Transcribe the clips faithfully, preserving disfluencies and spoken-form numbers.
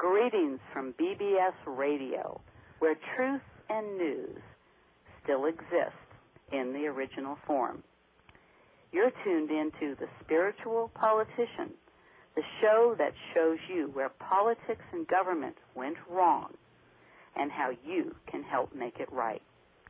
Greetings from B B S Radio, where truth and news still exist in the original form. You're tuned into The Spiritual Politician, the show that shows you where politics and government went wrong and how you can help make it right.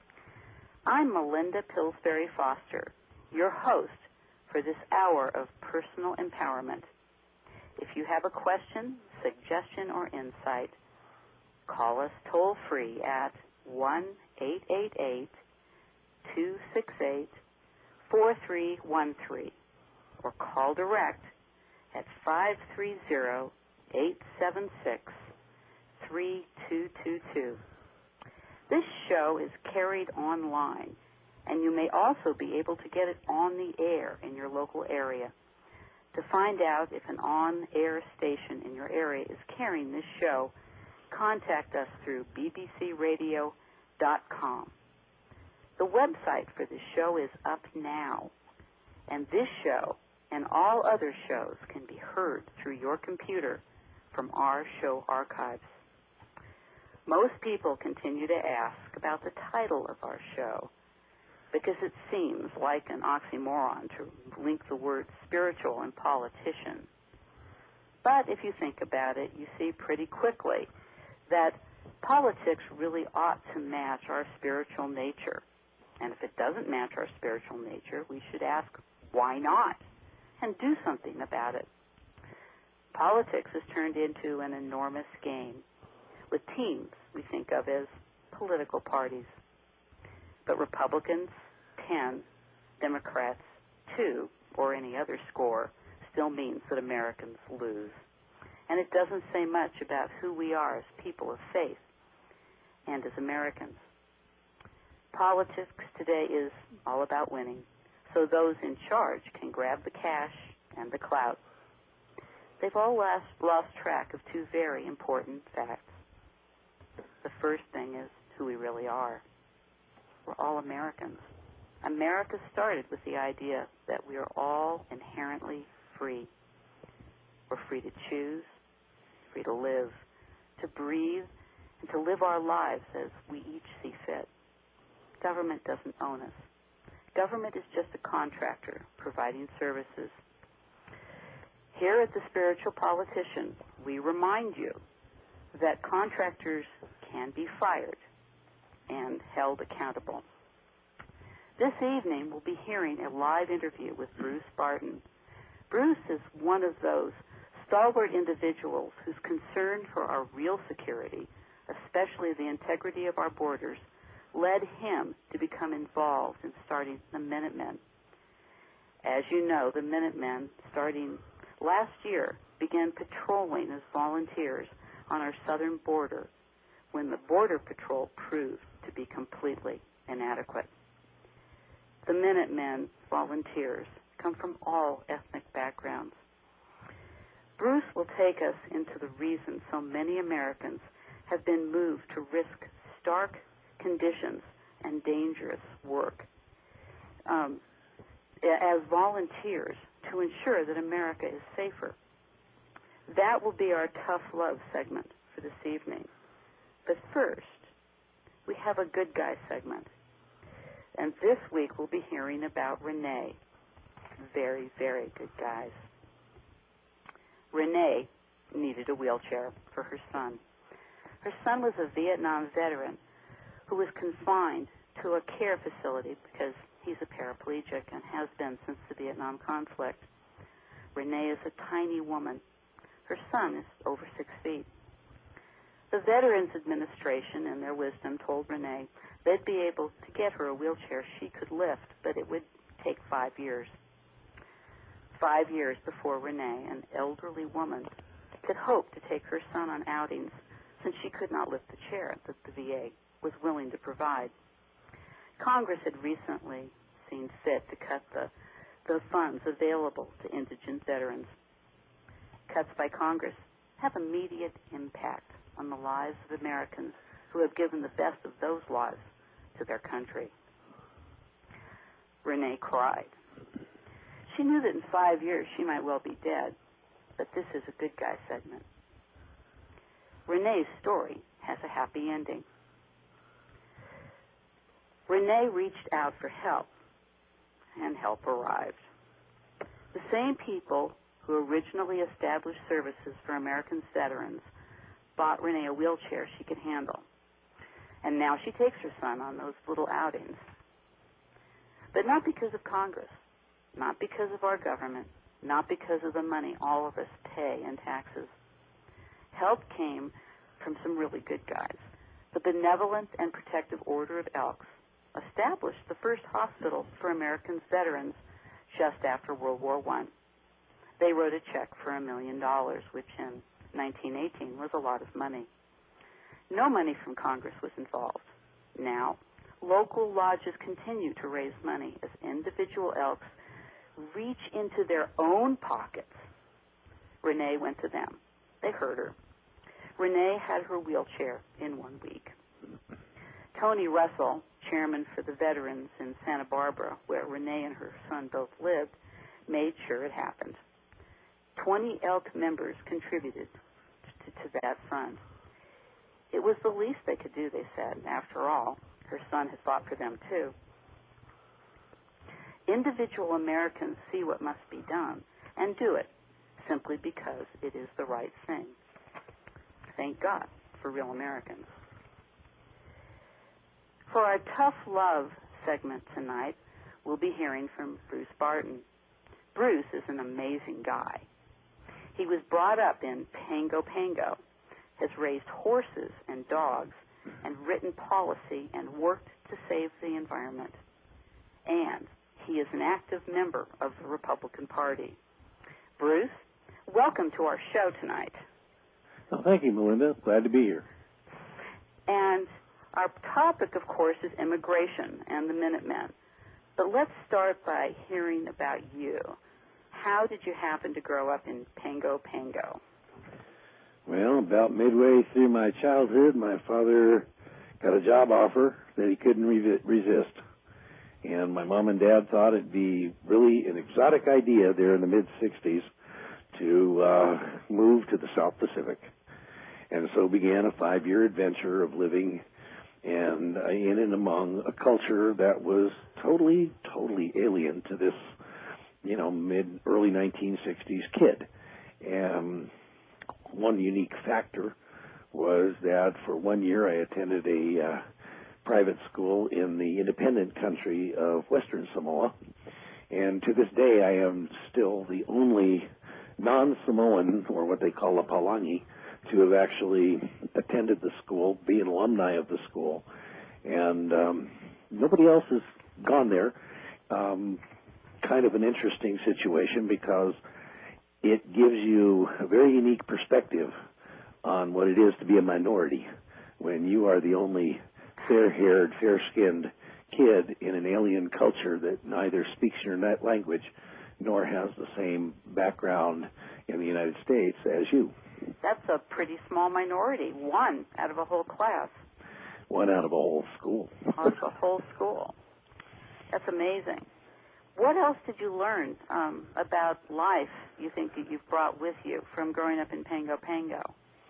I'm Melinda Pillsbury Foster, your host for this hour of personal empowerment. If you have a question, suggestion, or insight, call us toll-free at one eight eight eight, two six eight, four three one three or call direct at five three zero, eight seven six, three two two two. This show is carried online, and you may also be able to get it on the air in your local area. To find out if an on-air station in your area is carrying this show, contact us through b b c radio dot com. The website for this show is up now, and this show and all other shows can be heard through your computer from our show archives. Most people continue to ask about the title of our show, because it seems like an oxymoron to link the words spiritual and politician. But if you think about it, you see pretty quickly that politics really ought to match our spiritual nature. And if it doesn't match our spiritual nature, we should ask, why not? And do something about it. Politics has turned into an enormous game, with teams we think of as political parties. But Republicans, ten, Democrats, two, or any other score, still means that Americans lose. And it doesn't say much about who we are as people of faith and as Americans. Politics today is all about winning, so those in charge can grab the cash and the clout. They've all lost, lost track of two very important facts. The first thing is who we really are. We're all Americans. America started with the idea that we are all inherently free. We're free to choose, free to live, to breathe, and to live our lives as we each see fit. Government doesn't own us. Government is just a contractor providing services. Here at The Spiritual Politician, we remind you that contractors can be fired and held accountable. This evening, we'll be hearing a live interview with Bruce Barton. Bruce is one of those stalwart individuals whose concern for our real security, especially the integrity of our borders, led him to become involved in starting the Minutemen. As you know, the Minutemen, starting last year, began patrolling as volunteers on our southern border when the Border Patrol proved to be completely inadequate. The Minutemen volunteers come from all ethnic backgrounds. Bruce will take us into the reason so many Americans have been moved to risk stark conditions and dangerous work um, as volunteers to ensure that America is safer. That will be our tough love segment for this evening. But first, we have a good guy segment. And this week we'll be hearing about Renee. Very, very good guys. Renee needed a wheelchair for her son. Her son was a Vietnam veteran who was confined to a care facility because he's a paraplegic and has been since the Vietnam conflict. Renee is a tiny woman. Her son is over six feet. The Veterans Administration, in their wisdom, told Renee they'd be able to get her a wheelchair she could lift, but it would take five years. Five years before Renee, an elderly woman, could hope to take her son on outings since she could not lift the chair that the V A was willing to provide. Congress had recently seen fit to cut the, the funds available to indigent veterans. Cuts by Congress have immediate impact on the lives of Americans who have given the best of those lives to their country. Renee cried. She knew that in five years she might well be dead, but this is a good guy segment. Renee's story has a happy ending. Renee reached out for help, and help arrived. The same people who originally established services for American veterans bought Renee a wheelchair she could handle. And now she takes her son on those little outings. But not because of Congress, not because of our government, not because of the money all of us pay in taxes. Help came from some really good guys. The Benevolent and Protective Order of Elks established the first hospital for American veterans just after World War One. They wrote a check for a million dollars, which in nineteen eighteen was a lot of money. No money from Congress was involved. Now, local lodges continue to raise money as individual elks reach into their own pockets. Renee went to them. They heard her. Renee had her wheelchair in one week. Tony Russell, chairman for the veterans in Santa Barbara, where Renee and her son both lived, made sure it happened. Twenty elk members contributed to, to that fund. It was the least they could do, they said. After all, her son had fought for them, too. Individual Americans see what must be done and do it simply because it is the right thing. Thank God for real Americans. For our Tough Love segment tonight, we'll be hearing from Bruce Barton. Bruce is an amazing guy. He was brought up in Pango Pango, has raised horses and dogs, and written policy and worked to save the environment. And he is an active member of the Republican Party. Bruce, welcome to our show tonight. Well, thank you, Melinda. Glad to be here. And our topic, of course, is immigration and the Minutemen. But let's start by hearing about you. How did you happen to grow up in Pango Pango? Well, about midway through my childhood, my father got a job offer that he couldn't re- resist. And my mom and dad thought it'd be really an exotic idea there in the mid-sixties to uh, move to the South Pacific. And so began a five-year adventure of living and uh, in and among a culture that was totally, totally alien to this, you know, mid, early nineteen sixties kid. And one unique factor was that for one year I attended a uh, private school in the independent country of Western Samoa. And to this day, I am still the only non-Samoan, or what they call a Palangi, to have actually attended the school, be an alumni of the school. And um, nobody else has gone there. Um, kind of an interesting situation because it gives you a very unique perspective on what it is to be a minority when you are the only fair-haired, fair-skinned kid in an alien culture that neither speaks your language nor has the same background in the United States as you. That's a pretty small minority, one out of a whole class. One out of a whole school. Out of a whole school. That's amazing. What else did you learn um, about life you think that you've brought with you from growing up in Pango Pango?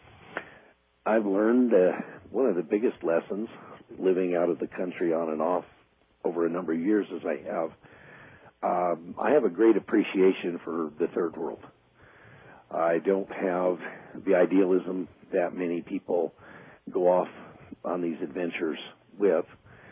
I've learned uh, one of the biggest lessons living out of the country on and off over a number of years as I have. Um, I have a great appreciation for the third world. I don't have the idealism that many people go off on these adventures with.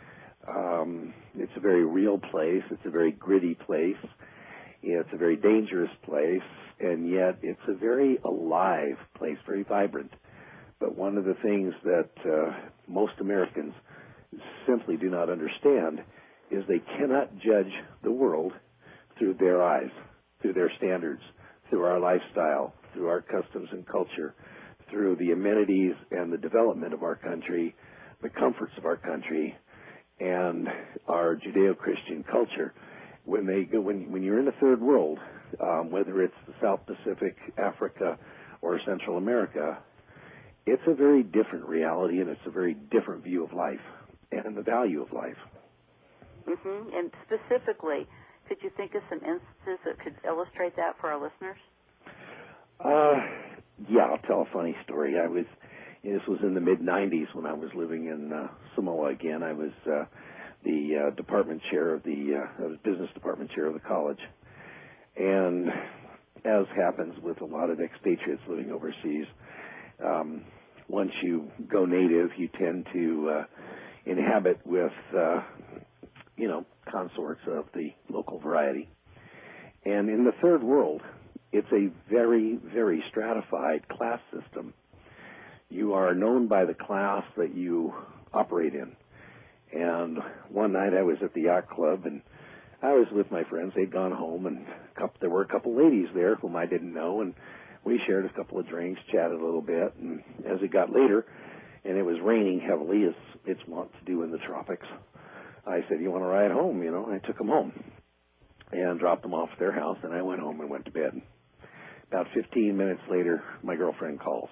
Um, it's a very real place. It's a very gritty place. It's a very dangerous place, and yet it's a very alive place, very vibrant. But one of the things that uh, most Americans simply do not understand is they cannot judge the world through their eyes, through their standards, through our lifestyle, through our customs and culture, through the amenities and the development of our country, the comforts of our country, and our Judeo-Christian culture. When they go, when when you're in the third world, um, whether it's the South Pacific, Africa, or Central America, it's a very different reality, and it's a very different view of life and the value of life. Mm-hmm. And specifically, could you think of some instances that could illustrate that for our listeners? Uh, yeah, I'll tell a funny story. I was, this was in the mid nineties when I was living in uh, Samoa again. I was uh, the uh, department chair of the, uh, I was business department chair of the college. And as happens with a lot of expatriates living overseas, um, once you go native, you tend to uh, inhabit with, uh, you know, consorts of the local variety. And in the third world, it's a very, very stratified class system. You are known by the class that you operate in. And one night I was at the yacht club, and I was with my friends. They'd gone home, and a couple, there were a couple ladies there whom I didn't know, and we shared a couple of drinks, chatted a little bit, and as it got later, and it was raining heavily, as it's wont to do in the tropics, I said, you want to ride home? You know, I took them home and dropped them off at their house, and I went home and went to bed. About fifteen minutes later, my girlfriend calls,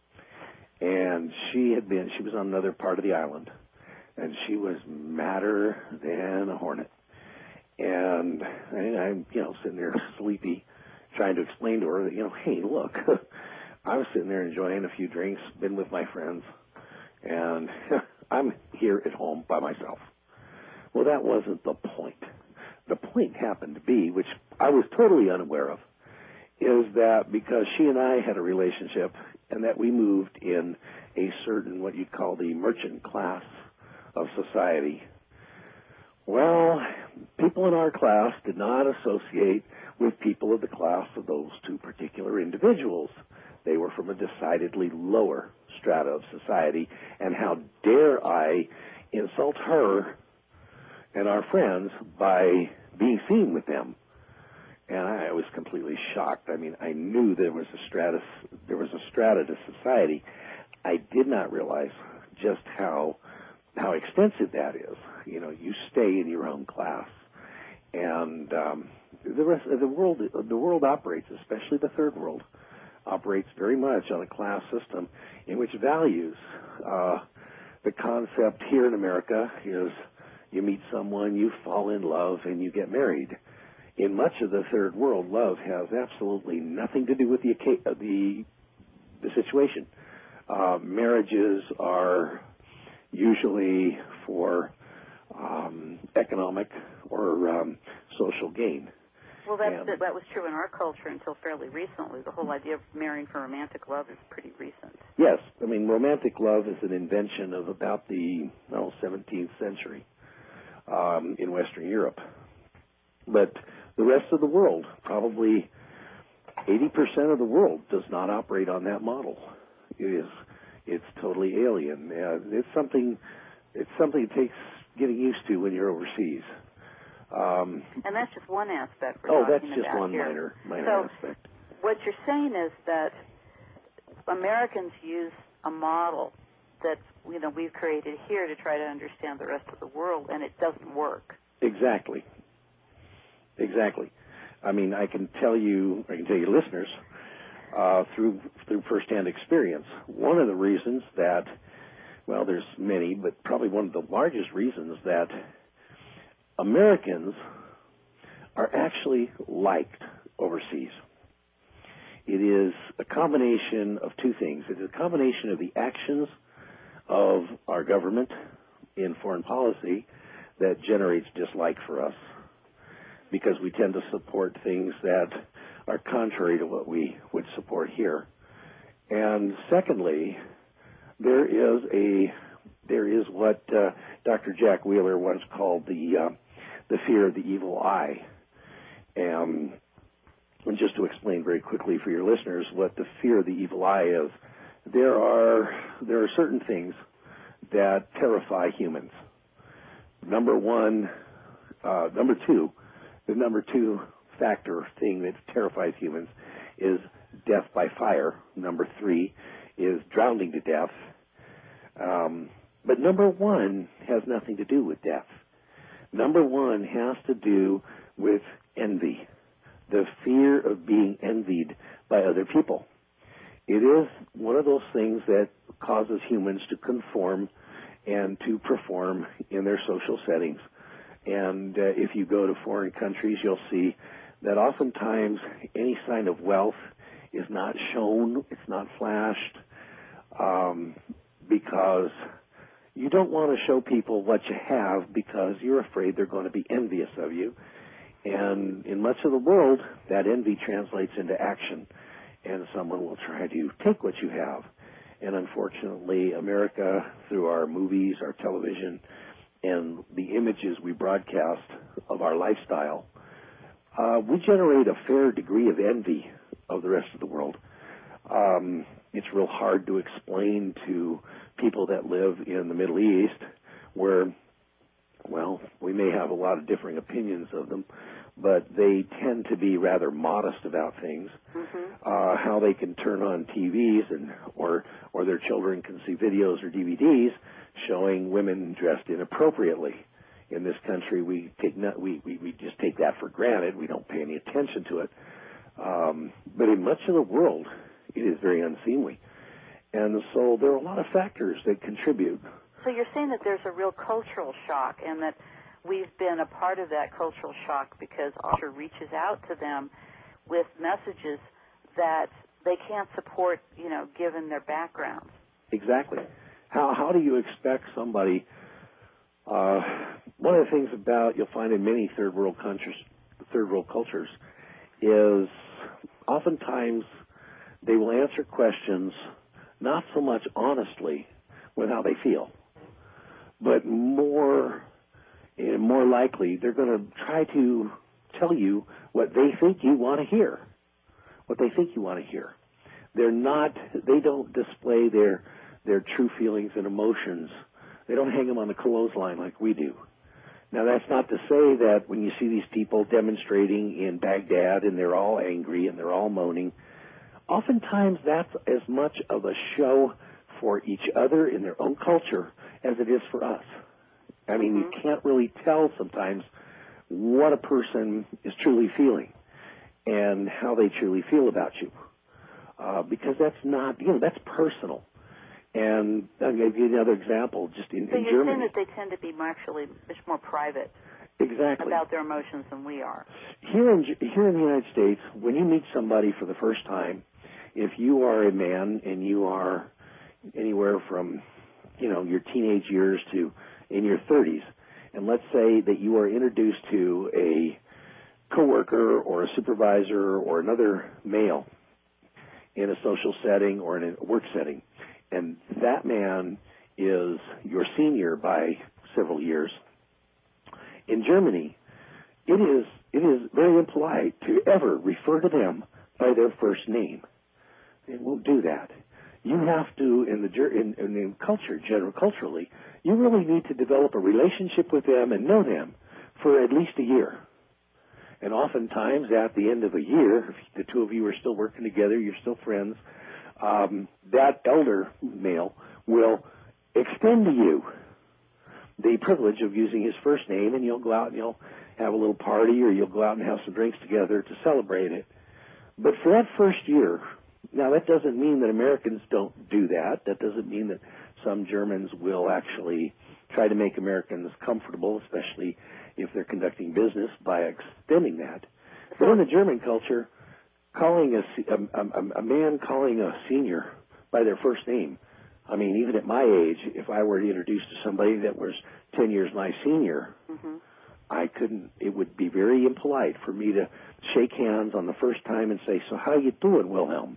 and she had been, she was on another part of the island, and she was madder than a hornet. And I, I'm, you know, sitting there sleepy, trying to explain to her that, you know, hey, look, I was sitting there enjoying a few drinks, been with my friends, and I'm here at home by myself. Well, that wasn't the point. The point happened to be, which I was totally unaware of, is that because she and I had a relationship and that we moved in a certain, what you'd call the merchant class of society, well, people in our class did not associate with people of the class of those two particular individuals. They were from a decidedly lower strata of society, and how dare I insult her and our friends by being seen with them? And I was completely shocked. I mean, I knew there was a stratus, there was a strata to society. I did not realize just how how extensive that is. You know, you stay in your own class, and um, the rest of the world, the world operates, especially the third world, operates very much on a class system in which values. Uh, the concept here in America is you meet someone, you fall in love, and you get married. In much of the third world, love has absolutely nothing to do with the the, the situation. Uh, marriages are usually for um, economic or um, social gain. Well, that's, that, that was true in our culture until fairly recently. The whole idea of marrying for romantic love is pretty recent. Yes. I mean, romantic love is an invention of about the well, seventeenth century um, in Western Europe. But the rest of the world, probably eighty percent of the world, does not operate on that model. It is, it's totally alien. Uh, it's something, it's something that takes getting used to when you're overseas. Um, and that's just one aspect we're oh, talking that's just about one here. minor, minor so aspect. What you're saying is that Americans use a model that you know we've created here to try to understand the rest of the world, and it doesn't work. Exactly. Exactly. I mean, I can tell you, I can tell you listeners, uh, through through firsthand experience, one of the reasons that, well, there's many, but probably one of the largest reasons that Americans are actually liked overseas. It is a combination of two things. It's a combination of the actions of our government in foreign policy that generates dislike for us, because we tend to support things that are contrary to what we would support here. And secondly, there is a there is what uh, Doctor Jack Wheeler once called the uh, the fear of the evil eye. Um, and just to explain very quickly for your listeners what the fear of the evil eye is, there are there are certain things that terrify humans. Number one, uh, number two. The number two factor thing that terrifies humans is death by fire. Number three is drowning to death. Um, but number one has nothing to do with death. Number one has to do with envy, the fear of being envied by other people. It is one of those things that causes humans to conform and to perform in their social settings. And uh, if you go to foreign countries, you'll see that oftentimes any sign of wealth, is not shown, it's not flashed, um, because you don't want to show people what you have because you're afraid they're going to be envious of you. And in much of the world, that envy translates into action, and someone will try to take what you have. And unfortunately, America, through our movies, our television, and the images we broadcast of our lifestyle, uh, we generate a fair degree of envy of the rest of the world. Um, it's real hard to explain to people that live in the Middle East where, well, we may have a lot of differing opinions of them, but they tend to be rather modest about things. Mm-hmm. Uh, how they can turn on T Vs and or or their children can see videos or D V Ds showing women dressed inappropriately. In this country, we take not, we, we we just take that for granted. We don't pay any attention to it. Um, but in much of the world, it is very unseemly, and so there are a lot of factors that contribute. So you're saying that there's a real cultural shock, and that we've been a part of that cultural shock because Ultra reaches out to them with messages that they can't support, you know, given their backgrounds. Exactly. How how do you expect somebody? Uh, one of the things about you'll find in many third world countries, third world cultures, is oftentimes they will answer questions not so much honestly with how they feel, but more more likely they're going to try to tell you what they think you want to hear, what they think you want to hear. They're not. They don't display their their true feelings and emotions. They don't hang them on the clothesline like we do. Now, that's not to say that when you see these people demonstrating in Baghdad and they're all angry and they're all moaning, oftentimes that's as much of a show for each other in their own culture as it is for us. I mean, mm-hmm. you can't really tell sometimes what a person is truly feeling and how they truly feel about you, uh, because that's not, you know, that's personal. And I'll give you another example, just in, so in you're Germany. saying that they tend to be actually much more private exactly. about their emotions than we are. Here in, here in the United States, when you meet somebody for the first time, if you are a man and you are anywhere from, you know, your teenage years to in your thirties, and let's say that you are introduced to a coworker or a supervisor or another male in a social setting or in a work setting, and that man is your senior by several years. In Germany, it is it is very impolite to ever refer to them by their first name. They won't do that. You have to, in the in, in the culture, general culturally, you really need to develop a relationship with them and know them for at least a year. And oftentimes, at the end of a year, if the two of you are still working together, you're still friends, um, that elder male will extend to you the privilege of using his first name, and you'll go out and you'll have a little party, or you'll go out and have some drinks together to celebrate it. But for that first year, now that doesn't mean that Americans don't do that. That doesn't mean that some Germans will actually try to make Americans comfortable, especially if they're conducting business, by extending that. But in the German culture, calling a, a, a, a man calling a senior by their first name, I mean, even at my age, if I were introduced to somebody that was ten years my senior, mm-hmm. I couldn't, it would be very impolite for me to shake hands on the first time and say, "So how you doing, Wilhelm?"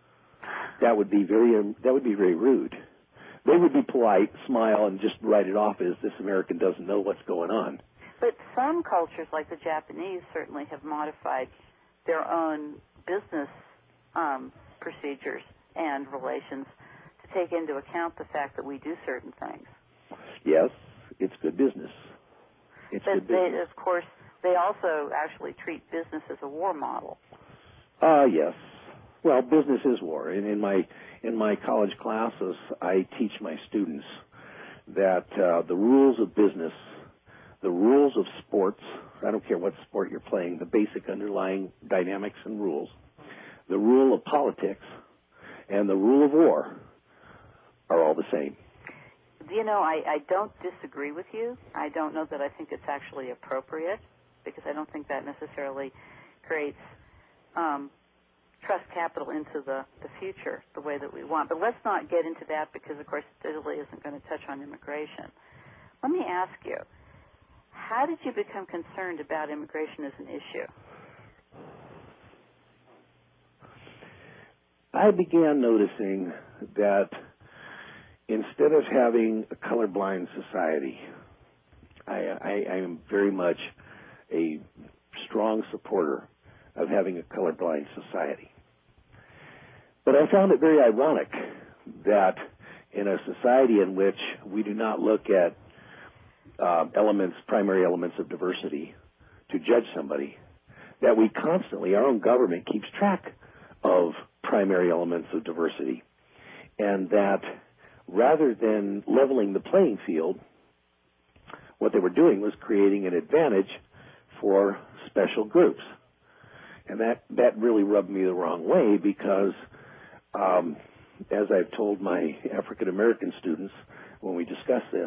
That would be very, um, that would be very rude. They would be polite, smile, and just write it off as this American doesn't know what's going on. But some cultures, like the Japanese, certainly have modified their own business um, procedures and relations to take into account the fact that we do certain things. Yes, it's good business. It's but good business. They, of course, they also actually treat business as a war model. Uh, yes. Well, business is war. And in my in my college classes, I teach my students that uh, the rules of business, the rules of sports, I don't care what sport you're playing, the basic underlying dynamics and rules, the rule of politics, and the rule of war are all the same. You know, I, I don't disagree with you. I don't know that I think it's actually appropriate, because I don't think that necessarily creates um, trust capital into the, the future the way that we want. But let's not get into that because, of course, Italy isn't going to touch on immigration. Let me ask you, how did you become concerned about immigration as an issue? I began noticing that instead of having a colorblind society, I, I, I am very much a strong supporter of having a colorblind society. But I found it very ironic that in a society in which we do not look at uh, elements, primary elements of diversity to judge somebody, that we constantly, our own government keeps track of primary elements of diversity, and that rather than leveling the playing field, what they were doing was creating an advantage for special groups. And that, that really rubbed me the wrong way because, um, as I've told my African American students when we discuss this,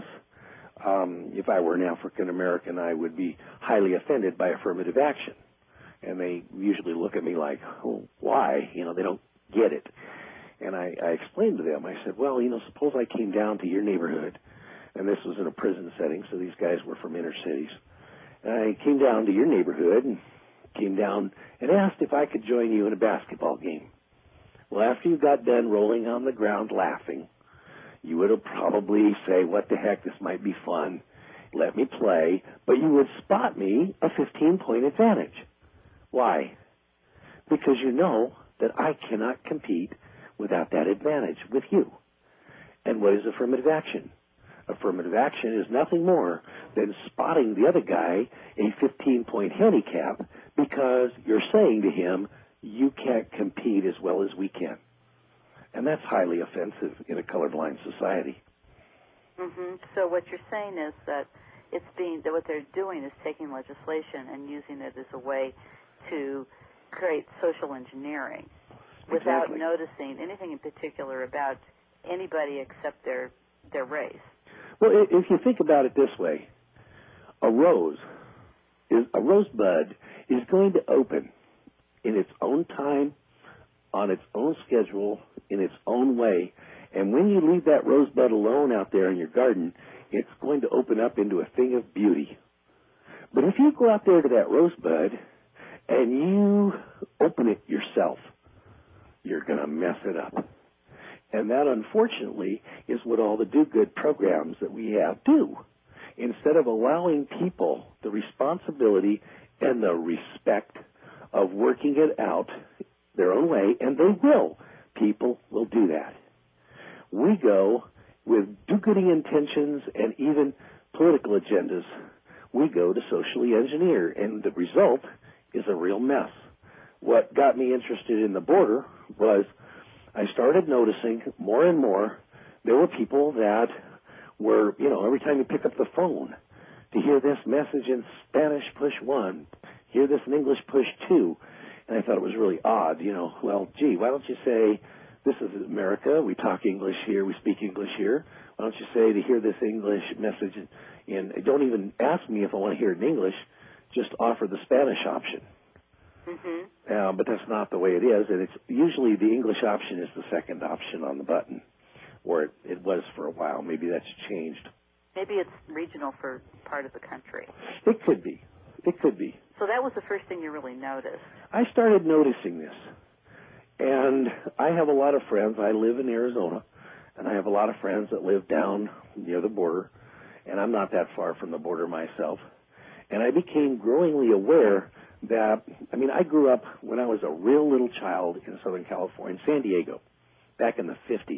um, if I were an African American, I would be highly offended by affirmative action. And they usually look at me like, oh, why? You know, they don't get it. And I, I explained to them, I said, well, you know, suppose I came down to your neighborhood, and this was in a prison setting, so these guys were from inner cities. And I came down to your neighborhood and came down and asked if I could join you in a basketball game. Well, after you got done rolling on the ground laughing, you would have probably say, what the heck, this might be fun. Let me play. But you would spot me a fifteen-point advantage. Why? Because you know that I cannot compete without that advantage with you. And what is affirmative action? Affirmative action is nothing more than spotting the other guy a fifteen-point handicap because you're saying to him, you can't compete as well as we can. And that's highly offensive in a colorblind society. Mm-hmm. So what you're saying is that it's being that what they're doing is taking legislation and using it as a way to create social engineering without Exactly. noticing anything in particular about anybody except their their race. Well, if you think about it this way, a rose is a rosebud is going to open in its own time, on its own schedule, in its own way. And when you leave that rosebud alone out there in your garden, it's going to open up into a thing of beauty. But if you go out there to that rosebud and you open it yourself, you're going to mess it up. And that, unfortunately, is what all the do-good programs that we have do. Instead of allowing people the responsibility and the respect of working it out their own way, and they will. People will do that. We go with do-goody intentions and even political agendas. We go to socially engineer, and the result is a real mess. What got me interested in the border was I started noticing more and more there were people that were, you know, every time you pick up the phone, to hear this message in Spanish, push one, hear this in English, push two. And I thought it was really odd, you know, well, gee, why don't you say, this is America, we talk English here, we speak English here. Why don't you say to hear this English message in, in don't even ask me if I want to hear it in English, just offer the Spanish option. Mm-hmm. Uh, but that's not the way it is, and it's usually the English option is the second option on the button, or it, it was for a while. Maybe that's changed. Maybe it's regional for part of the country. It could be. It could be. So that was the first thing you really noticed. I started noticing this, and I have a lot of friends. I live in Arizona, and I have a lot of friends that live down near the border, and I'm not that far from the border myself. And I became growingly aware that, I mean, I grew up when I was a real little child in Southern California, in San Diego, back in the fifties.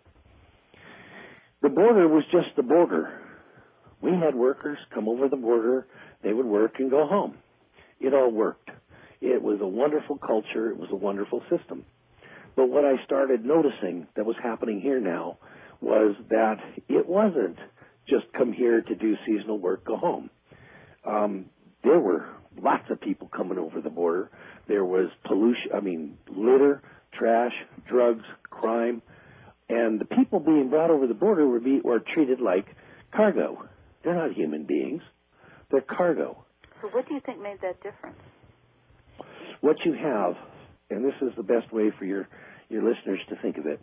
The border was just the border. We had workers come over the border. They would work and go home. It all worked. It was a wonderful culture. It was a wonderful system. But what I started noticing that was happening here now was that it wasn't just come here to do seasonal work, go home. Um, there were lots of people coming over the border. There was pollution, I mean, litter, trash, drugs, crime, and the people being brought over the border were, be, were treated like cargo. They're not human beings. They're cargo. So what do you think made that difference? What you have and this is the best way for your, your listeners to think of it.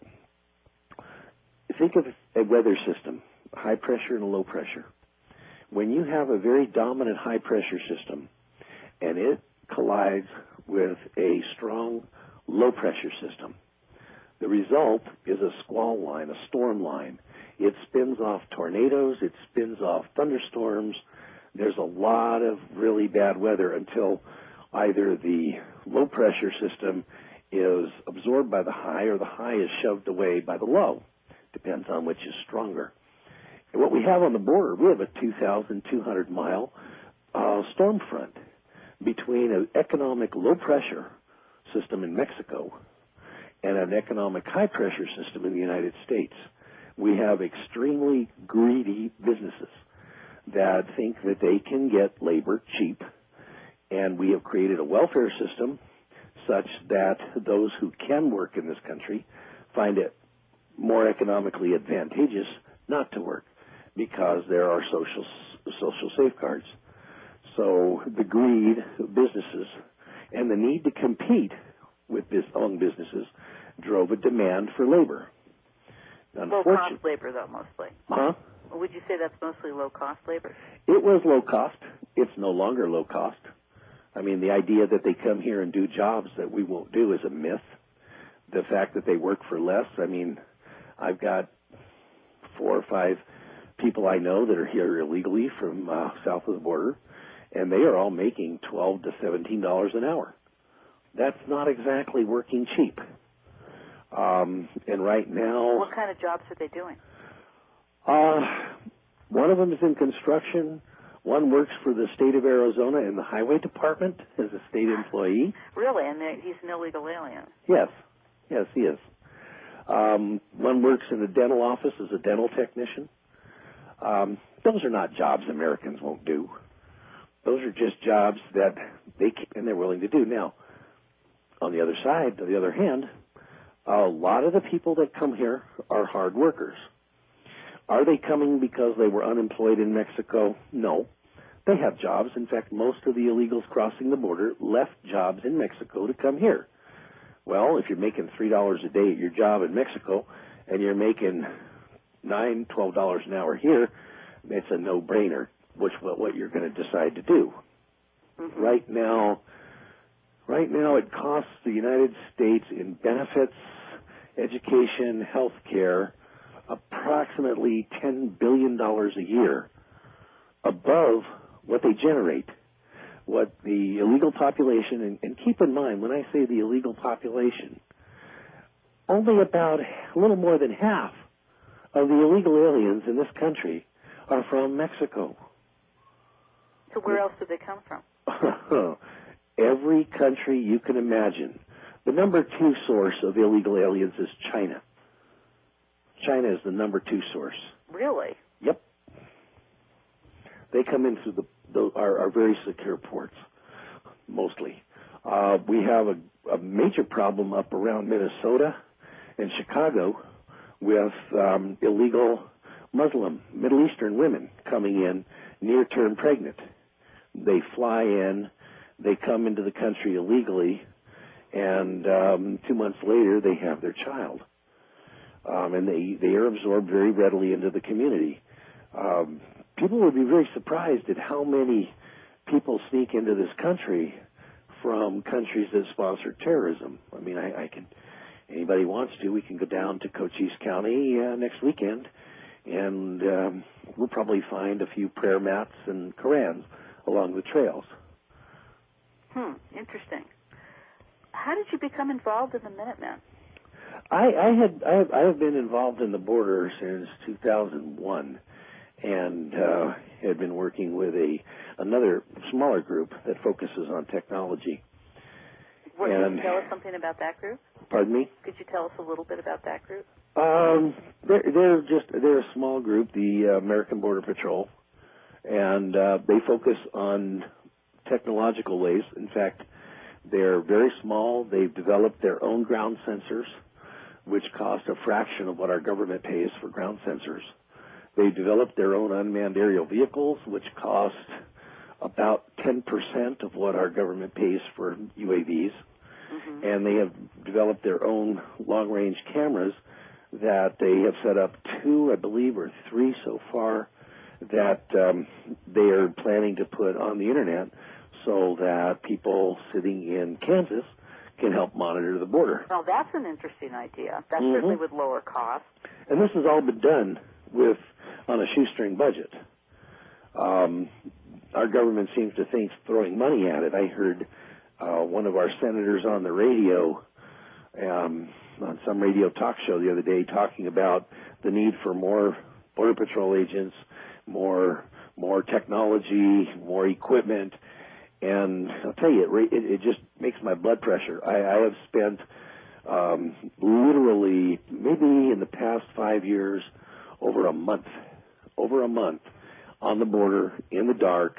Think of a weather system, high pressure and low pressure. When you have a very dominant high pressure system and it collides with a strong low pressure system, the result is a squall line, a storm line. It spins off tornadoes, it spins off thunderstorms. There's a lot of really bad weather until either the low pressure system is absorbed by the high or the high is shoved away by the low. Depends on which is stronger. And what we have on the border, we have a two thousand two hundred mile uh, storm front between an economic low-pressure system in Mexico and an economic high-pressure system in the United States. We have extremely greedy businesses that think that they can get labor cheap, and we have created a welfare system such that those who can work in this country find it more economically advantageous not to work because there are social social safeguards. So the greed of businesses and the need to compete with this, among businesses drove a demand for labor. Low-cost labor, though, mostly. Huh? Would you say that's mostly low-cost labor? It was low cost. It's no longer low cost. I mean, the idea that they come here and do jobs that we won't do is a myth. The fact that they work for less, I mean, I've got four or five people I know that are here illegally from uh, south of the border, and they are all making twelve to seventeen dollars an hour. That's not exactly working cheap. Um, and right now, what kind of jobs are they doing? Uh, one of them is in construction. One works for the state of Arizona in the highway department as a state employee. Really? And he's an illegal alien? Yes. Yes, he is. Um, one works in the dental office as a dental technician. Um, those are not jobs Americans won't do. Those are just jobs that they can, and they're willing to do. Now, on the other side, on the other hand, a lot of the people that come here are hard workers. Are they coming because they were unemployed in Mexico? No. They have jobs. In fact, most of the illegals crossing the border left jobs in Mexico to come here. Well, if you're making three dollars a day at your job in Mexico and you're making nine, twelve dollars an hour here, it's a no-brainer which what, what you're going to decide to do. Mm-hmm. Right now, right now it costs the United States in benefits, education, health care, approximately ten billion dollars a year above what they generate. What the illegal population, and, and keep in mind, when I say the illegal population, only about a little more than half of the illegal aliens in this country are from Mexico. So where else do they come from? Every country you can imagine. The number two source of illegal aliens is China. China is the number two source. Really? Yep. They come in through the, the our, our very secure ports, mostly. Uh, we have a, a major problem up around Minnesota and Chicago with um, illegal Muslim, Middle Eastern women coming in near-term pregnant. They fly in, they come into the country illegally, and um, two months later they have their child. Um, and they, they are absorbed very readily into the community. Um, people would be very surprised at how many people sneak into this country from countries that sponsor terrorism. I mean, I, I can, anybody wants to, we can go down to Cochise County uh, next weekend, and um, we'll probably find a few prayer mats and Korans along the trails. Hmm, interesting. How did you become involved in the Minutemen? I, I had I have, I have been involved in the border since two thousand one, and uh, had been working with a another smaller group that focuses on technology. What, and, could you tell us something about that group? Pardon me? Could you tell us a little bit about that group? Um, they're, they're just they're a small group, the uh, American Border Patrol, and uh, they focus on technological ways. In fact, they're very small. They've developed their own ground sensors, which cost a fraction of what our government pays for ground sensors. They've developed their own unmanned aerial vehicles, which cost about ten percent of what our government pays for U A Vs. Mm-hmm. And they have developed their own long-range cameras that they have set up two, I believe, or three so far, that um, they are planning to put on the Internet so that people sitting in Kansas can help monitor the border. Well, that's an interesting idea. That Mm-hmm. certainly would lower costs. And this has all been done with on a shoestring budget. Um, our government seems to think throwing money at it. I heard uh, one of our senators on the radio, um, on some radio talk show the other day, talking about the need for more Border Patrol agents, more more technology, more equipment. And I'll tell you, it, it, it just makes my blood pressure. I, I have spent um, literally, maybe in the past five years, over a month, over a month on the border, in the dark,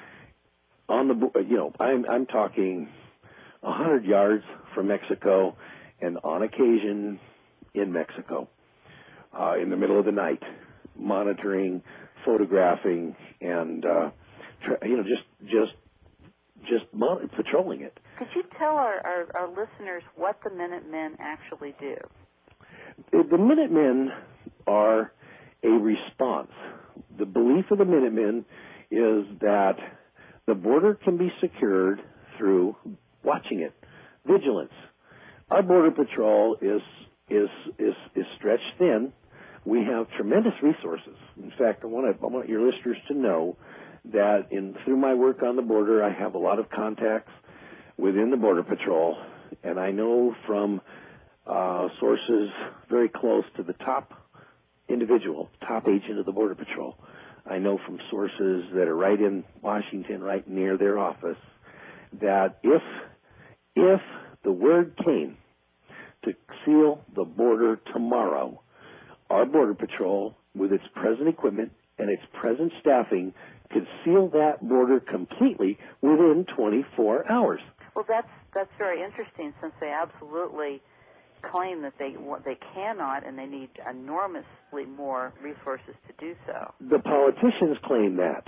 on the, you know, I'm, I'm talking a hundred yards from Mexico, and on occasion in Mexico, uh, in the middle of the night, monitoring, photographing, and, uh, tra- you know, just, just, just mon- patrolling it. Could you tell our, our, our listeners what the Minutemen actually do? The Minutemen are a response. The belief of the Minutemen is that the border can be secured through watching it, vigilance. Our Border Patrol is is is, is stretched thin. We have tremendous resources. In fact, I want to, I want your listeners to know that in through my work on the border, I have a lot of contacts within the Border Patrol, and I know from uh, sources very close to the top individual, top agent of the Border Patrol. I know from sources that are right in Washington, right near their office, that if if the word came to seal the border tomorrow, our Border Patrol, with its present equipment and its present staffing, could seal that border completely within twenty-four hours. Well, that's that's very interesting, since they absolutely claim that they they cannot, and they need enormously more resources to do so. The politicians claim that,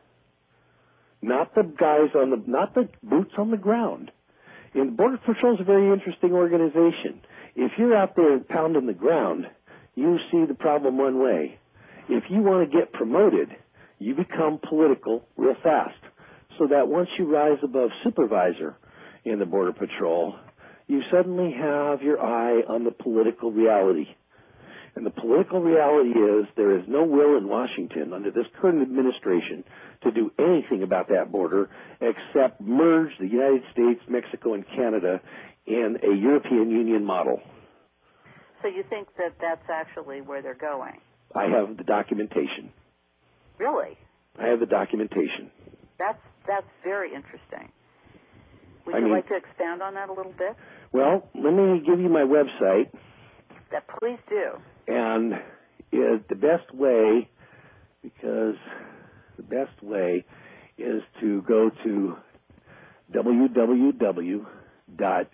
not the guys on the, not the boots on the ground. And Border Patrol is a very interesting organization. If you're out there pounding the ground, you see the problem one way. If you want to get promoted, you become political real fast. So that once you rise above supervisor in the Border Patrol, you suddenly have your eye on the political reality. And the political reality is there is no will in Washington under this current administration to do anything about that border except merge the United States, Mexico, and Canada in a European Union model. So you think that that's actually where they're going? I have the documentation. Really? I have the documentation. That's that's very interesting. Would I you mean, like to expand on that a little bit? Well, let me give you my website. That please do. And is the best way, because the best way is to go to w w w dot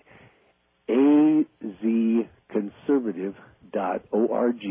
a z conservative dot org.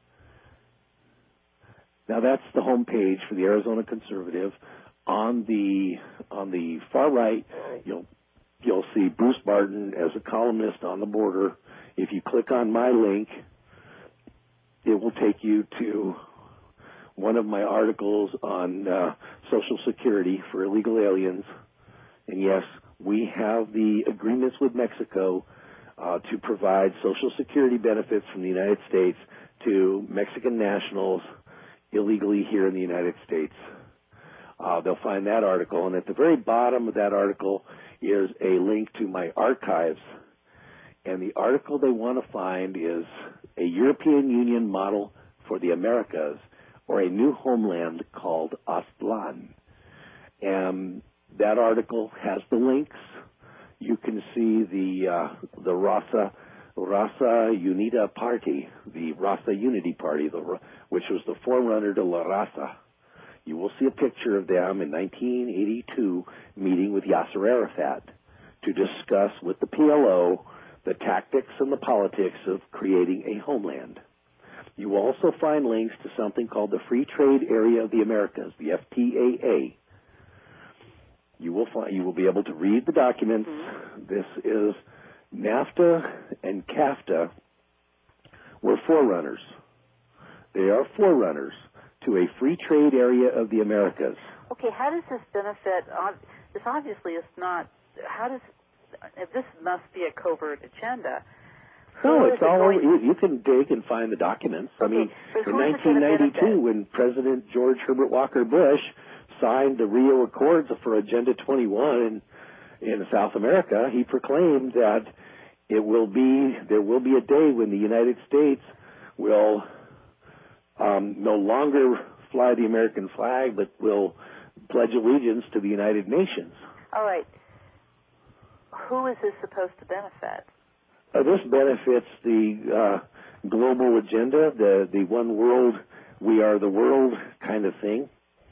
Now that's the home page for the Arizona Conservative. On the on the far right, you'll you'll see Bruce Barton as a columnist on the border. If you click on my link, it will take you to one of my articles on uh, Social Security for illegal aliens. And yes, we have the agreements with Mexico uh, to provide Social Security benefits from the United States to Mexican nationals illegally here in the United States. Uh, they'll find that article, and at the very bottom of that article is a link to my archives. And the article they want to find is a European Union model for the Americas, or a new homeland called Aztlan. And that article has the links. You can see the uh, the Raza Raza Unida Party, the Raza Unity Party, the, which was the forerunner to La Raza. You will see a picture of them in nineteen eighty-two meeting with Yasser Arafat to discuss with the P L O the tactics and the politics of creating a homeland. You will also find links to something called the Free Trade Area of the Americas, the F T A A. You will find, you will be able to read the documents. Mm-hmm. This is NAFTA and CAFTA were forerunners. They are forerunners to a free trade area of the Americas. Okay, how does this benefit? This obviously is not. How does this must be a covert agenda? No, it's it all over. going? You, you can dig and find the documents. Okay, I mean, in nineteen nineteen ninety-two, when President George Herbert Walker Bush signed the Rio Accords for Agenda twenty-one in, in South America, he proclaimed that it will be there will be a day when the United States will um, no longer fly the American flag, but will pledge allegiance to the United Nations. All right. Who is this supposed to benefit? Uh, this benefits the uh, global agenda, the the one world, we are the world kind of thing.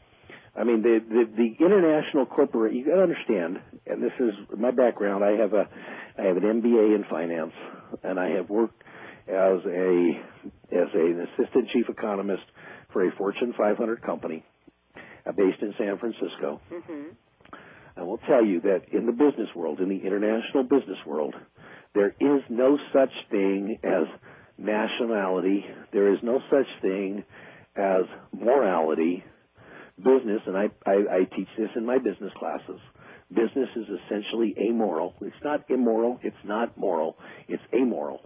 I mean, the the, the international corporate. You got to understand, and this is my background. I have a I have an M B A in finance, and I have worked as a as an assistant chief economist for a Fortune five hundred company uh, based in San Francisco. Mm-hmm. I will tell you that in the business world, in the international business world, there is no such thing as nationality. There is no such thing as morality. Business, and I, I, I teach this in my business classes, business is essentially amoral. It's not immoral. It's not moral. It's amoral.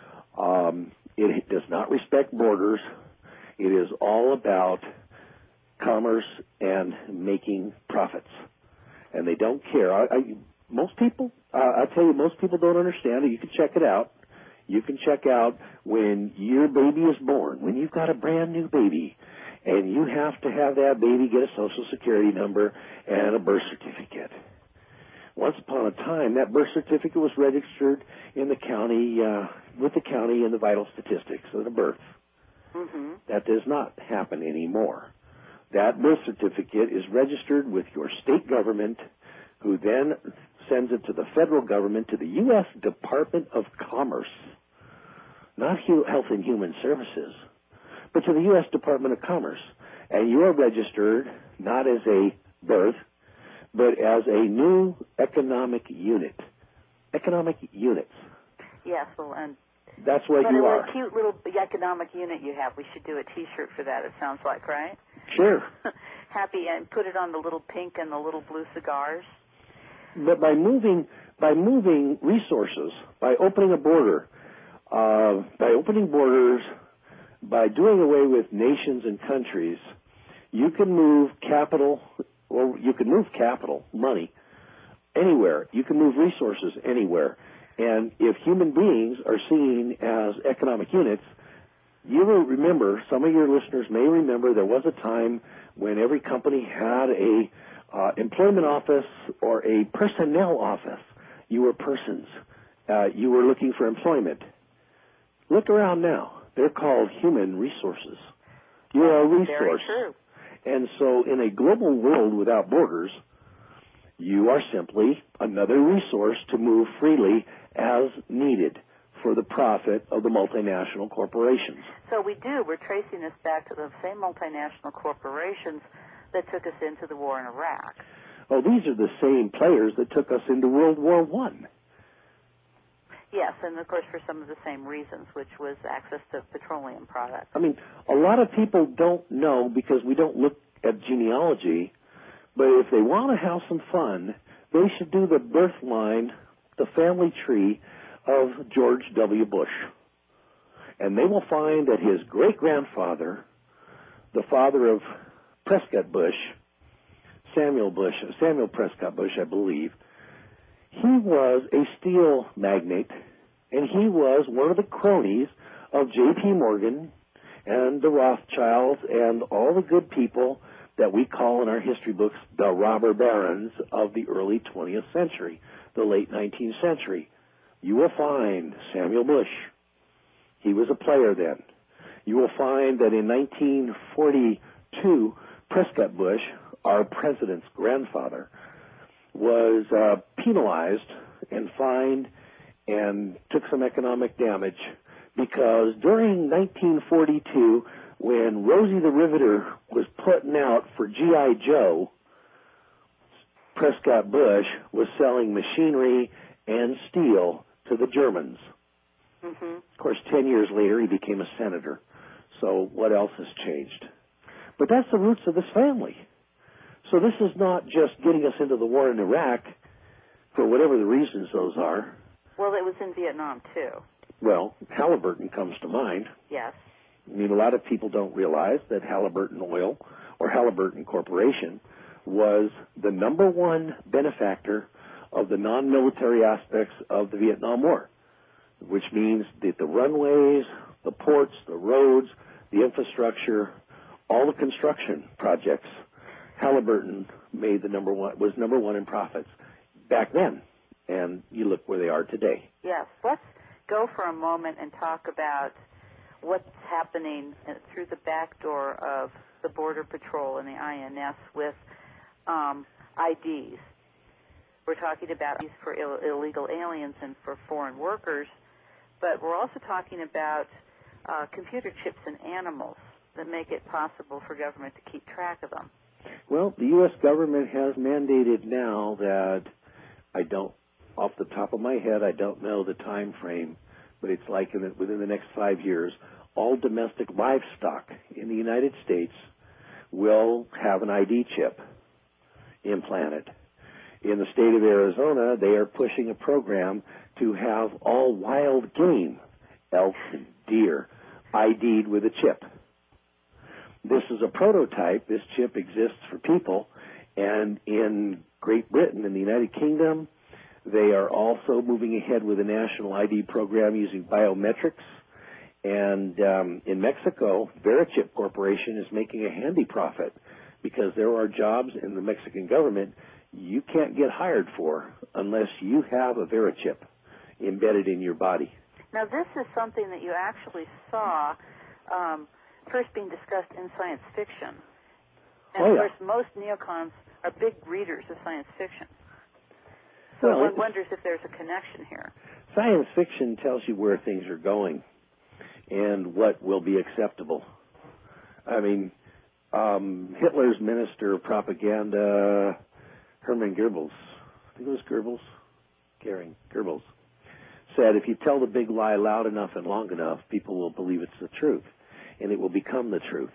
Um, it does not respect borders. It is all about commerce and making profits. And they don't care. I, I, most people, uh, I tell you, most people don't understand it. You can check it out. You can check out when your baby is born, when you've got a brand new baby, and you have to have that baby get a Social Security number and a birth certificate. Once upon a time, that birth certificate was registered in the county, uh, with the county in the vital statistics of the birth. Mm-hmm. That does not happen anymore. That birth certificate is registered with your state government, who then sends it to the federal government, to the U S Department of Commerce, not Health and Human Services, but to the U S Department of Commerce. And you are registered not as a birth, but as a new economic unit. Economic units. Yes, well, and that's what but you a are. cute little economic unit you have. We should do a T-shirt for that. It sounds like, right? Sure. Happy, and put it on the little pink and the little blue cigars. But by moving, by moving resources, by opening a border, uh, by opening borders, by doing away with nations and countries, you can move capital, or you can move capital, money, anywhere. You can move resources anywhere. And if human beings are seen as economic units, you will remember, some of your listeners may remember, there was a time when every company had a uh, employment office or a personnel office. You were persons. Uh, you were looking for employment. Look around now. They're called human resources. You're a resource. Very true. And so in a global world without borders, you are simply another resource to move freely as needed for the profit of the multinational corporations. So we do. We're tracing this back to the same multinational corporations that took us into the war in Iraq. Oh, these are the same players that took us into World War One. Yes, and of course for some of the same reasons, which was access to petroleum products. I mean, a lot of people don't know because we don't look at genealogy, but if they want to have some fun, they should do the birth line, the family tree of George W. Bush. And they will find that his great-grandfather, the father of Prescott Bush, Samuel Bush, Samuel Prescott Bush, I believe, he was a steel magnate, and he was one of the cronies of J P. Morgan and the Rothschilds and all the good people that we call in our history books the robber barons of the early twentieth century, the late nineteenth century. You will find Samuel Bush. He was a player then. You will find that in nineteen forty-two, Prescott Bush, our president's grandfather, was uh, penalized and fined and took some economic damage because during nineteen forty-two, when Rosie the Riveter was putting out for G I. Joe, Prescott Bush was selling machinery and steel to the Germans. Mm-hmm. Of course, ten years later, he became a senator. So what else has changed? But that's the roots of this family. So this is not just getting us into the war in Iraq for whatever the reasons those are. Well, it was in Vietnam, too. Well, Halliburton comes to mind. Yes. I mean, a lot of people don't realize that Halliburton Oil or Halliburton Corporation was the number one benefactor of the non-military aspects of the Vietnam War, which means that the runways, the ports, the roads, the infrastructure, all the construction projects, Halliburton made the number one, was number one in profits back then. And you look where they are today. Yes. Let's go for a moment and talk about what's happening through the back door of the Border Patrol and the I N S with um, I Ds. We're talking about these for Ill- illegal aliens and for foreign workers, but we're also talking about uh, computer chips in animals that make it possible for government to keep track of them. Well, the U S government has mandated now that, I don't, off the top of my head, I don't know the time frame, but it's like in the, within the next five years, all domestic livestock in the United States will have an I D chip implanted. In the state of Arizona, they are pushing a program to have all wild game, elk and deer, I D'd with a chip. This is a prototype. This chip exists for people. And in Great Britain, in the United Kingdom, they are also moving ahead with a national I D program using biometrics. And um, in Mexico, Verichip Corporation is making a handy profit because there are jobs in the Mexican government you can't get hired for unless you have a Verichip embedded in your body. Now, this is something that you actually saw um, first being discussed in science fiction. And, oh, of yeah. course, most neocons are big readers of science fiction. So well, one wonders if there's a connection here. Science fiction tells you where things are going and what will be acceptable. I mean, um, Hitler's minister of propaganda, Hermann Goebbels, I think it was Goebbels, Goering, Goebbels, said if you tell the big lie loud enough and long enough, people will believe it's the truth, and it will become the truth.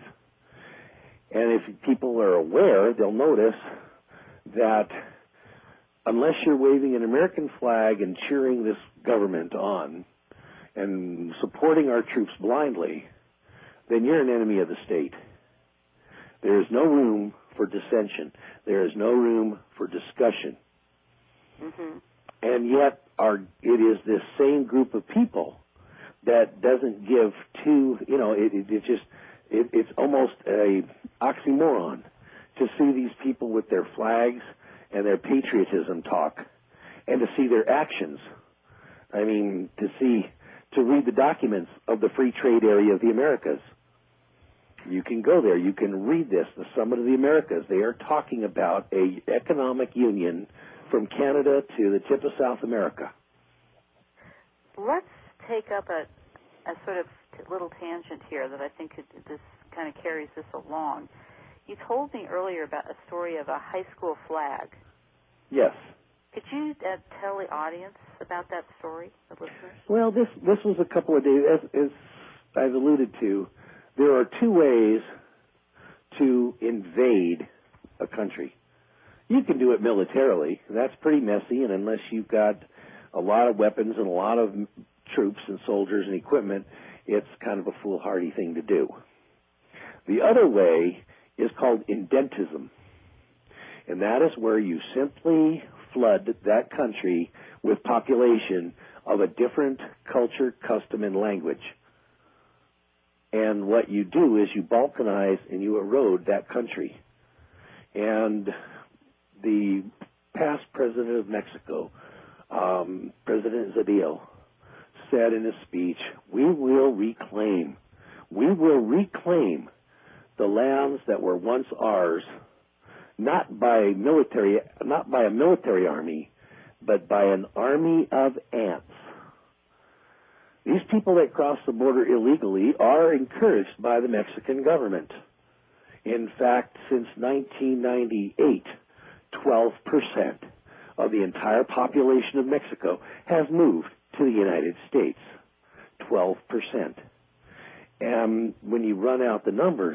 And if people are aware, they'll notice that unless you're waving an American flag and cheering this government on and supporting our troops blindly, then you're an enemy of the state. There is no room for dissension. There is no room for discussion. Mm-hmm. And yet our, it is this same group of people that doesn't give two, you know, it, it, it just, it, it's almost a oxymoron to see these people with their flags and their patriotism talk and to see their actions. I mean, to see, to read the documents of the free trade area of the Americas. You can go there. You can read this, the Summit of the Americas. They are talking about a economic union from Canada to the tip of South America. Let's take up a, a sort of little tangent here that I think could, this kind of carries this along. You told me earlier about a story of a high school flag. Yes. Could you uh, tell the audience about that story, the listeners? Well, this this was a couple of days, as, as I've alluded to. There are two ways to invade a country. You can do it militarily. That's pretty messy, and unless you've got a lot of weapons and a lot of troops and soldiers and equipment, it's kind of a foolhardy thing to do. The other way is called indentism, and that is where you simply flood that country with population of a different culture, custom, and language. And what you do is you balkanize and you erode that country. And the past president of Mexico, um, President Zedillo, said in his speech, we will reclaim, we will reclaim the lands that were once ours, not by military, not by a military army, but by an army of ants. These people that cross the border illegally are encouraged by the Mexican government. In fact, since nineteen ninety-eight, twelve percent of the entire population of Mexico has moved to the United States, twelve percent. And when you run out the numbers,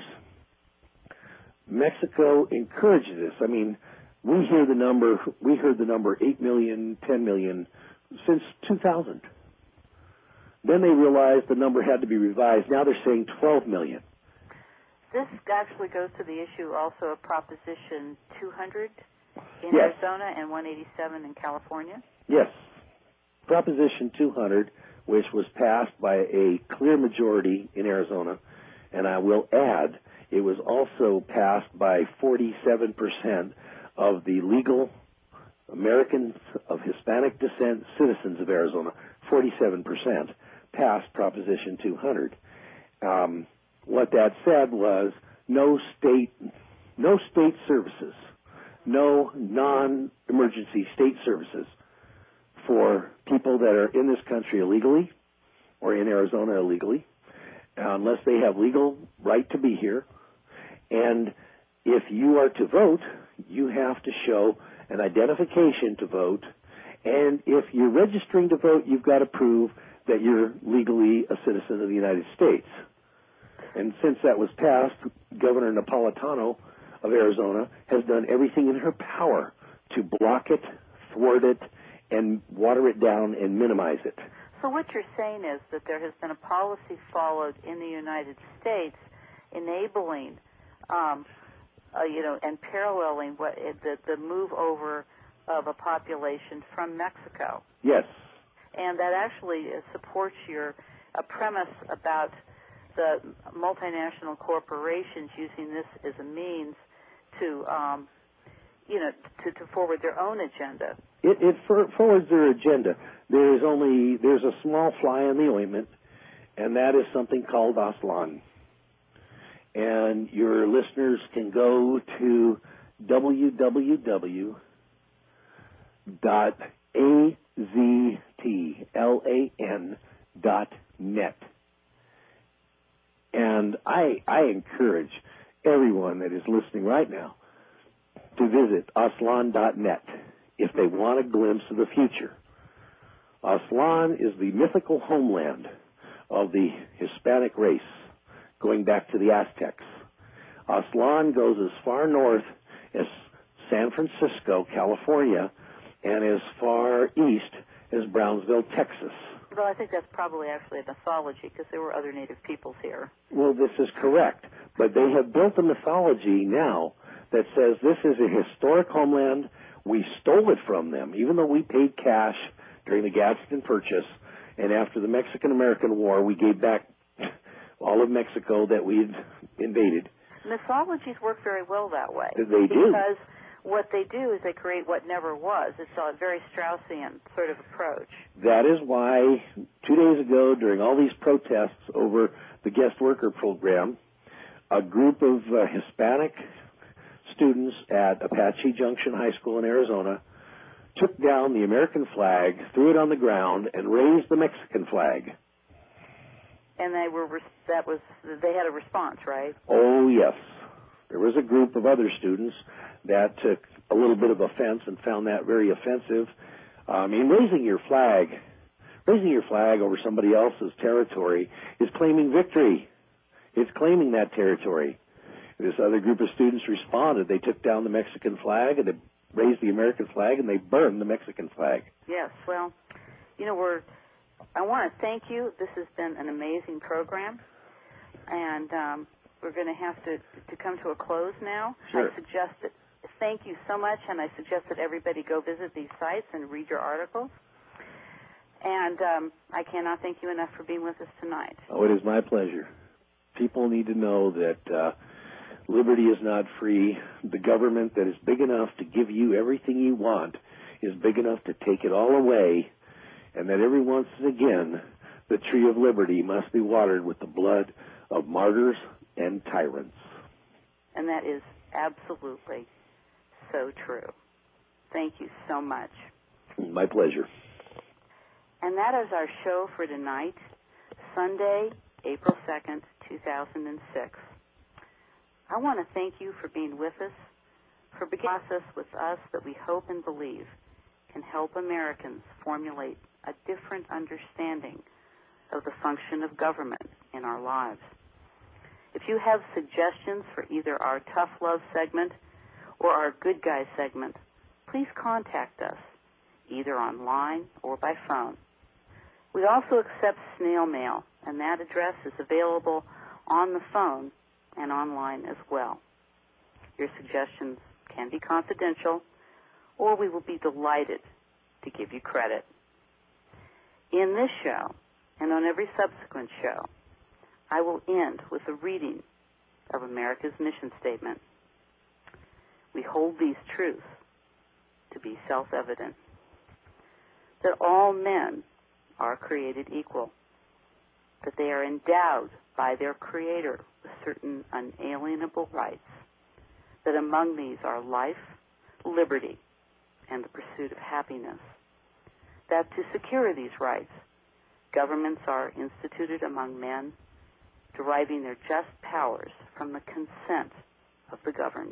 Mexico encourages this. I mean, we hear the number, we heard the number eight million, ten million since two thousand. Then they realized the number had to be revised. Now they're saying twelve million. This actually goes to the issue also of Proposition two hundred in Yes. Arizona and one eighty-seven in California. Yes. Proposition two hundred, which was passed by a clear majority in Arizona, and I will add, it was also passed by forty-seven percent of the legal Americans of Hispanic descent citizens of Arizona, forty-seven percent, passed Proposition two hundred. Um, what that said was no state, no state services, no non-emergency state services for people that are in this country illegally or in Arizona illegally, unless they have legal right to be here. And if you are to vote, you have to show an identification to vote. And if you're registering to vote, you've got to prove that you're legally a citizen of the United States. And since that was passed, Governor Napolitano of Arizona has done everything in her power to block it, thwart it, and water it down and minimize it. So what you're saying is that there has been a policy followed in the United States enabling, um, uh, you know, and paralleling what the, the move over of a population from Mexico. Yes. And that actually supports your a premise about the multinational corporations using this as a means to, um, you know, to, to forward their own agenda. It, it for, forwards their agenda. There is only there's a small fly in the ointment, and that is something called Aslan. And your listeners can go to w w w dot a z t lan dot net. And I, I encourage everyone that is listening right now to visit aslan dot net if they want a glimpse of the future. Aslan is the mythical homeland of the Hispanic race, going back to the Aztecs. Aslan goes as far north as San Francisco, California, and as far east as Brownsville, Texas. Well, I think that's probably actually a mythology because there were other native peoples here. Well, this is correct. But they have built a mythology now that says this is a historic homeland. We stole it from them, even though we paid cash during the Gadsden Purchase. And after the Mexican-American War, we gave back all of Mexico that we had invaded. Mythologies work very well that way. They do. Because what they do is they create what never was. It's a very Straussian sort of approach. That is why two days ago, during all these protests over the guest worker program, a group of uh, Hispanic students at Apache Junction High School in Arizona took down the American flag, threw it on the ground, and raised the Mexican flag. And they were that was they had a response, right? Oh, yes. There was a group of other students that took a little bit of offense and found that very offensive. I mean, raising your flag, raising your flag over somebody else's territory is claiming victory. It's claiming that territory. This other group of students responded. They took down the Mexican flag and they raised the American flag and they burned the Mexican flag. Yes, well, you know, we're, I want to thank you. This has been an amazing program. And um, we're going to have to, to come to a close now. Sure. I suggest that, thank you so much, and I suggest that everybody go visit these sites and read your articles. And um, I cannot thank you enough for being with us tonight. Oh, it is my pleasure. People need to know that uh, liberty is not free. The government that is big enough to give you everything you want is big enough to take it all away, and that every once and again, the tree of liberty must be watered with the blood of martyrs and tyrants. And that is absolutely so true. Thank you so much. My pleasure. And that is our show for tonight, Sunday, April second, two thousand six. I want to thank you for being with us, for beginning a process with us that we hope and believe can help Americans formulate a different understanding of the function of government in our lives. If you have suggestions for either our Tough Love segment or our Good Guy segment, please contact us, either online or by phone. We also accept snail mail, and that address is available on the phone and online as well. Your suggestions can be confidential, or we will be delighted to give you credit. In this show, and on every subsequent show, I will end with a reading of America's mission statement. We hold these truths to be self-evident: that all men are created equal, that they are endowed by their Creator with certain unalienable rights, that among these are life, liberty, and the pursuit of happiness, that to secure these rights, governments are instituted among men, deriving their just powers from the consent of the governed,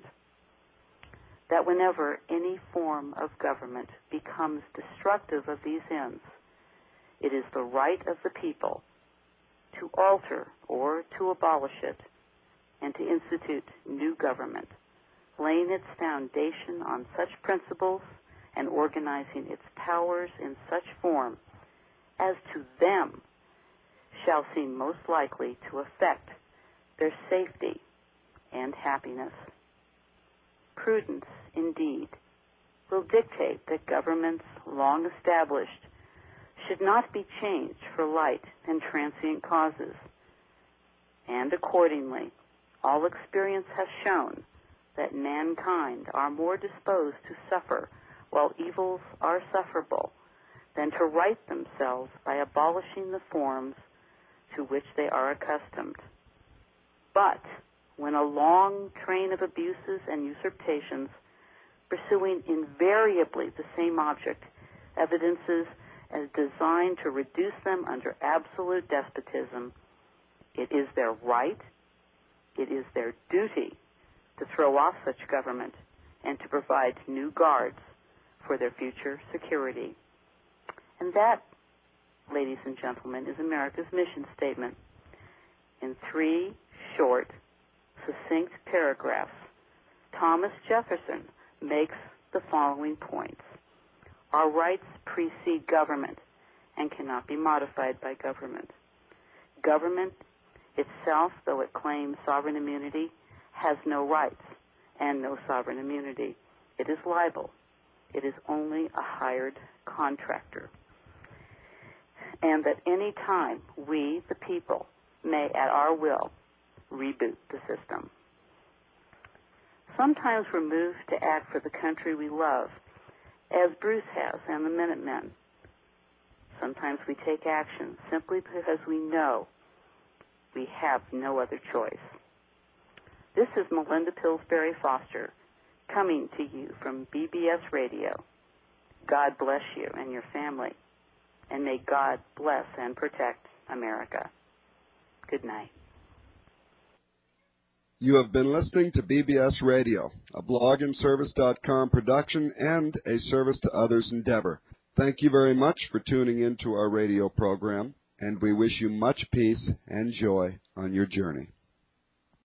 that whenever any form of government becomes destructive of these ends, it is the right of the people to alter or to abolish it and to institute new government, laying its foundation on such principles and organizing its powers in such form as to them shall seem most likely to affect their safety and happiness. Prudence, indeed, will dictate that governments long established should not be changed for light and transient causes. And accordingly, all experience has shown that mankind are more disposed to suffer while evils are sufferable than to right themselves by abolishing the forms to which they are accustomed. But when a long train of abuses and usurpations, pursuing invariably the same object, evidences as designed to reduce them under absolute despotism, it is their right, it is their duty to throw off such government and to provide new guards for their future security. And that, ladies and gentlemen, is America's mission statement. In three short, succinct paragraphs, Thomas Jefferson makes the following points. Our rights precede government and cannot be modified by government. Government itself, though it claims sovereign immunity, has no rights and no sovereign immunity. It is liable. It is only a hired contractor. And that any time we, the people, may at our will reboot the system. Sometimes we're moved to act for the country we love, as Bruce has and the Minutemen. Sometimes we take action simply because we know we have no other choice. This is Melinda Pillsbury Foster coming to you from B B S Radio. God bless you and your family, and may God bless and protect America. Good night. You have been listening to B B S Radio, a blog and service dot com production and a service to others endeavor. Thank you very much for tuning in to our radio program, and we wish you much peace and joy on your journey.